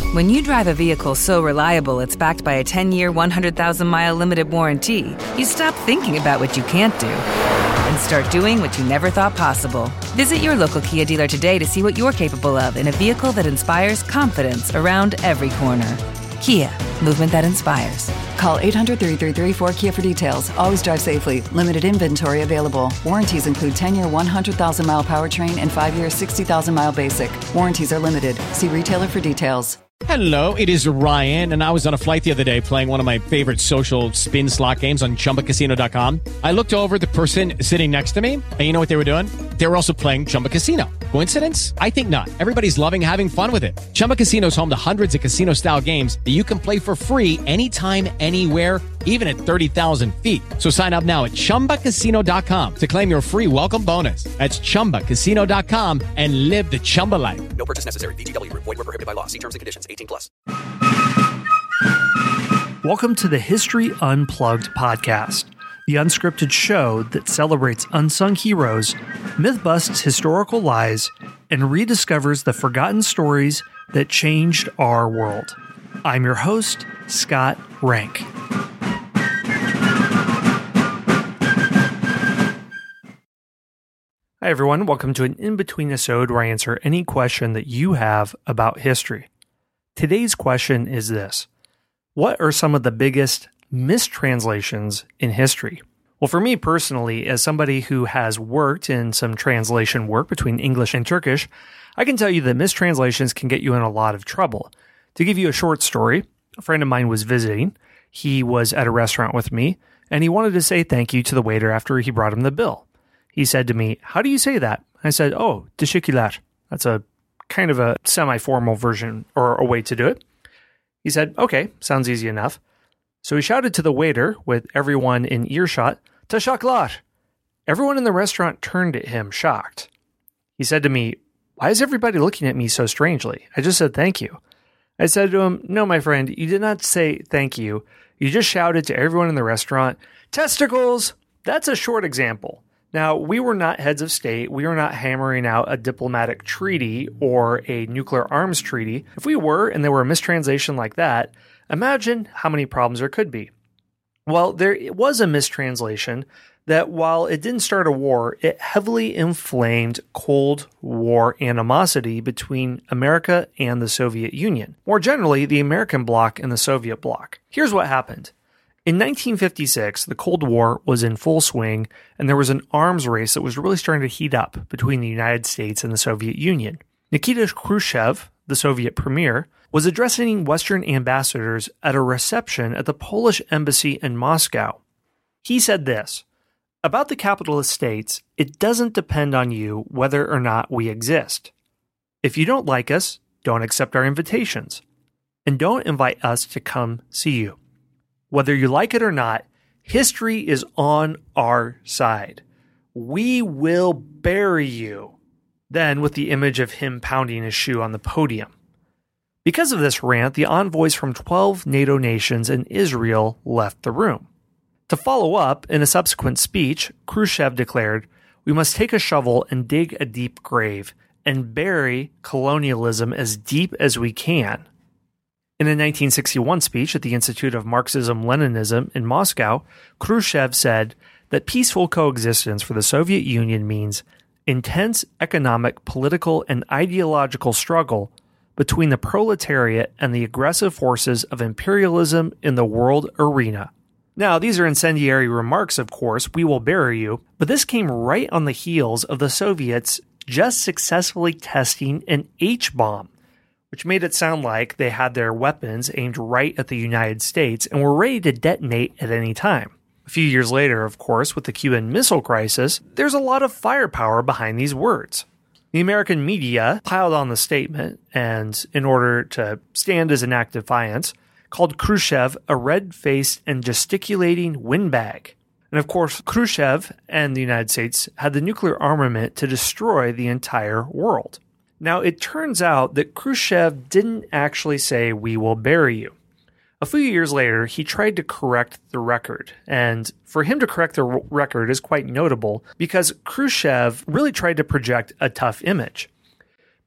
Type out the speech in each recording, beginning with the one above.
When you drive a vehicle so reliable it's backed by a 10-year, 100,000-mile limited warranty, you stop thinking about what you can't do and start doing what you never thought possible. Visit your local Kia dealer today to see what you're capable of in a vehicle that inspires confidence around every corner. Kia, movement that inspires. Call 800-333-4KIA for details. Always drive safely. Limited inventory available. Warranties include 10-year 100,000-mile powertrain and 5-year 60,000-mile basic. Warranties are limited. See retailer for details. Hello, it is Ryan, and I was on a flight the other day playing one of my favorite social spin slot games on ChumbaCasino.com. I looked over at the person sitting next to me, and you know what they were doing? They were also playing Chumba Casino. Coincidence? I think not. Everybody's loving having fun with it. Chumba Casino is home to hundreds of casino-style games that you can play for free anytime, anywhere, even at 30,000 feet. So sign up now at ChumbaCasino.com to claim your free welcome bonus. That's ChumbaCasino.com and live the Chumba life. No purchase necessary. VGW. Void where prohibited by law. See terms and conditions. 18+. Welcome to the History Unplugged podcast, the unscripted show that celebrates unsung heroes, myth-busts historical lies, and rediscovers the forgotten stories that changed our world. I'm your host, Scott Rank. Hi everyone, welcome to an in-between episode where I answer any question that you have about history. Today's question is this: what are some of the biggest mistranslations in history? Well, for me personally, as somebody who has worked in some translation work between English and Turkish, I can tell you that mistranslations can get you in a lot of trouble. To give you a short story, a friend of mine was visiting. He was at a restaurant with me, and he wanted to say thank you to the waiter after he brought him the bill. He said to me, "How do you say that?" I said, "Oh, teşekkürler." That's a kind of a semi-formal version or a way to do it. He said, "Okay, sounds easy enough." So he shouted to the waiter with everyone in earshot, "Teşekkürler." Everyone in the restaurant turned at him, shocked. He said to me, "Why is everybody looking at me so strangely? I just said thank you." I said to him, "No, my friend, you did not say thank you. You just shouted to everyone in the restaurant, 'Testicles!' That's a short example. Now, we were not heads of state. We were not hammering out a diplomatic treaty or a nuclear arms treaty. If we were, and there were a mistranslation like that, imagine how many problems there could be. Well, there was a mistranslation that while it didn't start a war, it heavily inflamed Cold War animosity between America and the Soviet Union. More generally, the American bloc and the Soviet bloc. Here's what happened. In 1956, the Cold War was in full swing, and there was an arms race that was really starting to heat up between the United States and the Soviet Union. Nikita Khrushchev, the Soviet premier, was addressing Western ambassadors at a reception at the Polish embassy in Moscow. He said this: "About the capitalist states, it doesn't depend on you whether or not we exist. If you don't like us, don't accept our invitations, and don't invite us to come see you. Whether you like it or not, history is on our side. We will bury you." Then with the image of him pounding his shoe on the podium. Because of this rant, the envoys from 12 NATO nations and Israel left the room. To follow up, in a subsequent speech, Khrushchev declared, "We must take a shovel and dig a deep grave and bury colonialism as deep as we can." In a 1961 speech at the Institute of Marxism-Leninism in Moscow, Khrushchev said that peaceful coexistence for the Soviet Union means intense economic, political, and ideological struggle between the proletariat and the aggressive forces of imperialism in the world arena. Now, these are incendiary remarks, of course, "we will bury you," but this came right on the heels of the Soviets just successfully testing an H-bomb, which made it sound like they had their weapons aimed right at the United States and were ready to detonate at any time. A few years later, of course, with the Cuban Missile Crisis, there's a lot of firepower behind these words. The American media piled on the statement and, in order to stand as an act of defiance, called Khrushchev a red-faced and gesticulating windbag. And of course, Khrushchev and the United States had the nuclear armament to destroy the entire world. Now, it turns out that Khrushchev didn't actually say, "we will bury you." A few years later, he tried to correct the record. And for him to correct the record is quite notable because Khrushchev really tried to project a tough image.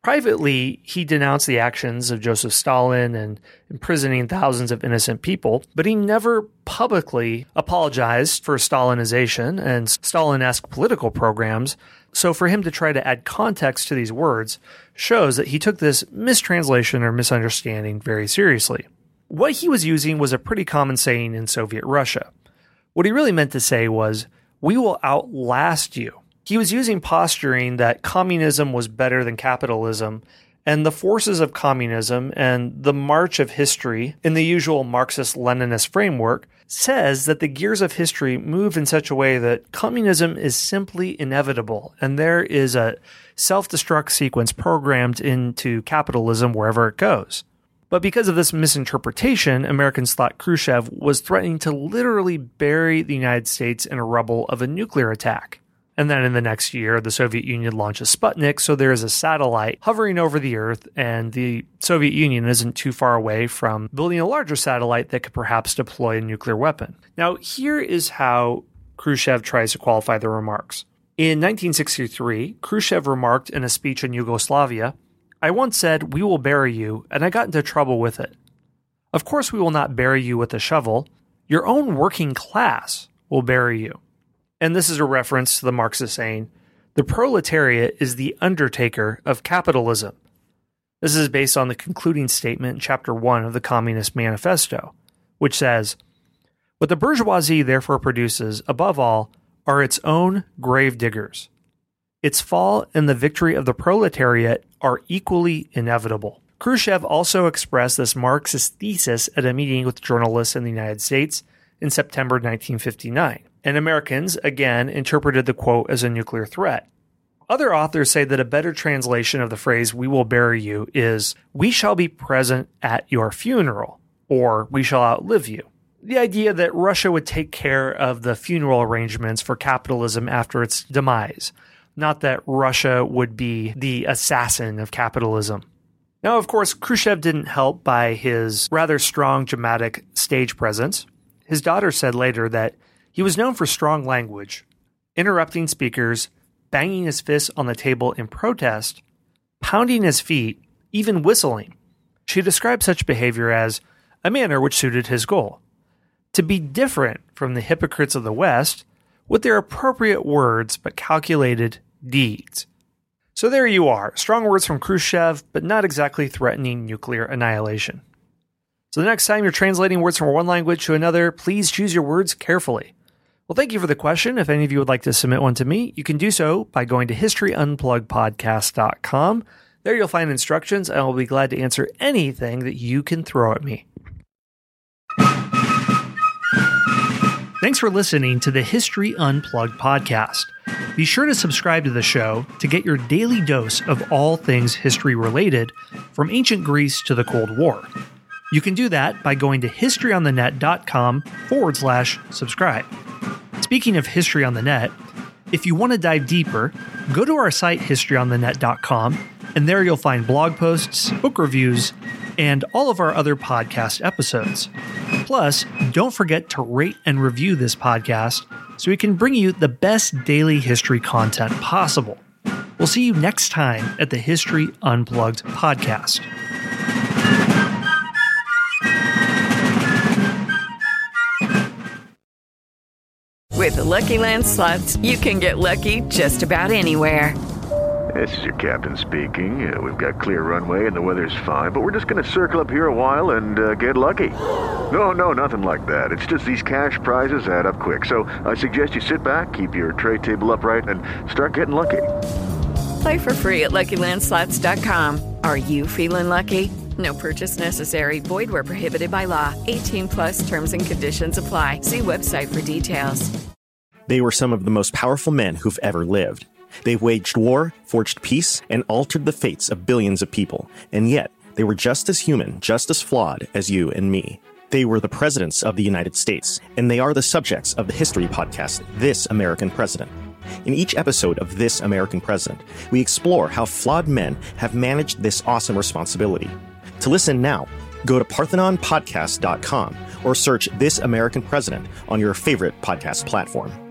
Privately, he denounced the actions of Joseph Stalin and imprisoning thousands of innocent people, but he never publicly apologized for Stalinization and Stalin-esque political programs. So for him to try to add context to these words shows that he took this mistranslation or misunderstanding very seriously. What he was using was a pretty common saying in Soviet Russia. What he really meant to say was, "We will outlast you." He was using posturing that communism was better than capitalism, and the forces of communism and the march of history in the usual Marxist-Leninist framework says that the gears of history move in such a way that communism is simply inevitable, and there is a self-destruct sequence programmed into capitalism wherever it goes. But because of this misinterpretation, Americans thought Khrushchev was threatening to literally bury the United States in a rubble of a nuclear attack. And then in the next year, the Soviet Union launches Sputnik, so there is a satellite hovering over the Earth, and the Soviet Union isn't too far away from building a larger satellite that could perhaps deploy a nuclear weapon. Now, here is how Khrushchev tries to qualify the remarks. In 1963, Khrushchev remarked in a speech in Yugoslavia, "I once said, 'We will bury you,' and I got into trouble with it. Of course we will not bury you with a shovel. Your own working class will bury you." And this is a reference to the Marxist saying, "The proletariat is the undertaker of capitalism." This is based on the concluding statement in Chapter 1 of the Communist Manifesto, which says, "What the bourgeoisie therefore produces, above all, are its own grave diggers. Its fall and the victory of the proletariat are equally inevitable." Khrushchev also expressed this Marxist thesis at a meeting with journalists in the United States in September 1959. And Americans, again, interpreted the quote as a nuclear threat. Other authors say that a better translation of the phrase, "we will bury you," is, "we shall be present at your funeral," or "we shall outlive you." The idea that Russia would take care of the funeral arrangements for capitalism after its demise, not that Russia would be the assassin of capitalism. Now, of course, Khrushchev didn't help by his rather strong dramatic stage presence. His daughter said later that he was known for strong language, interrupting speakers, banging his fists on the table in protest, pounding his feet, even whistling. She described such behavior as a manner which suited his goal: to be different from the hypocrites of the West with their appropriate words but calculated deeds. So there you are, strong words from Khrushchev, but not exactly threatening nuclear annihilation. So the next time you're translating words from one language to another, please choose your words carefully. Well, thank you for the question. If any of you would like to submit one to me, you can do so by going to historyunpluggedpodcast.com. There you'll find instructions, and I'll be glad to answer anything that you can throw at me. Thanks for listening to the History Unplugged podcast. Be sure to subscribe to the show to get your daily dose of all things history related, from ancient Greece to the Cold War. You can do that by going to historyonthenet.com/subscribe. Speaking of history on the net, if you want to dive deeper, go to our site historyonthenet.com, and there you'll find blog posts, book reviews, and all of our other podcast episodes. Plus, don't forget to rate and review this podcast so we can bring you the best daily history content possible. We'll see you next time at the History Unplugged podcast. With the Lucky Land Slots, you can get lucky just about anywhere. This is your captain speaking. We've got clear runway and the weather's fine, but we're just going to circle up here a while and get lucky. No, nothing like that. It's just these cash prizes add up quick. So I suggest you sit back, keep your tray table upright, and start getting lucky. Play for free at LuckyLandSlots.com. Are you feeling lucky? No purchase necessary. Void where prohibited by law. 18+ terms and conditions apply. See website for details. They were some of the most powerful men who've ever lived. They waged war, forged peace, and altered the fates of billions of people. And yet, they were just as human, just as flawed as you and me. They were the presidents of the United States, and they are the subjects of the history podcast, This American President. In each episode of This American President, we explore how flawed men have managed this awesome responsibility. To listen now, go to ParthenonPodcast.com or search This American President on your favorite podcast platform.